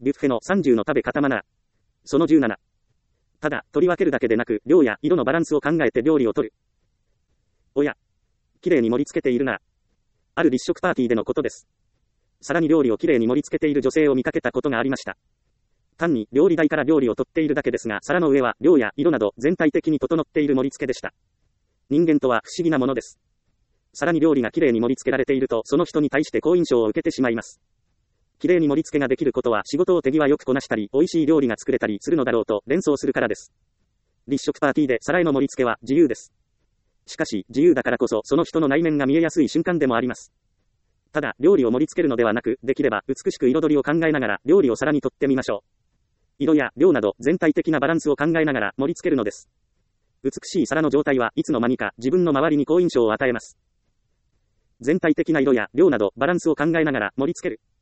ビュッフェの30の食べ方マナー。その17。ただ、取り分けるだけでなく、量や色のバランスを考えて料理をとる。おや、綺麗に盛り付けているな。ある立食パーティーでのことです。皿に料理を綺麗に盛り付けている女性を見かけたことがありました。単に料理台から料理を取っているだけですが、皿の上は量や色など全体的に整っている盛り付けでした。人間とは不思議なものです。皿に料理が綺麗に盛り付けられていると、その人に対して好印象を受けてしまいます。綺麗に盛り付けができることは仕事を手際よくこなしたり、美味しい料理が作れたりするのだろうと連想するからです。立食パーティーで皿への盛り付けは自由です。しかし、自由だからこそその人の内面が見えやすい瞬間でもあります。ただ、料理を盛り付けるのではなく、できれば美しく彩りを考えながら料理を皿に取ってみましょう。色や量など全体的なバランスを考えながら盛り付けるのです。美しい皿の状態はいつの間にか自分の周りに好印象を与えます。全体的な色や量などバランスを考えながら盛り付ける。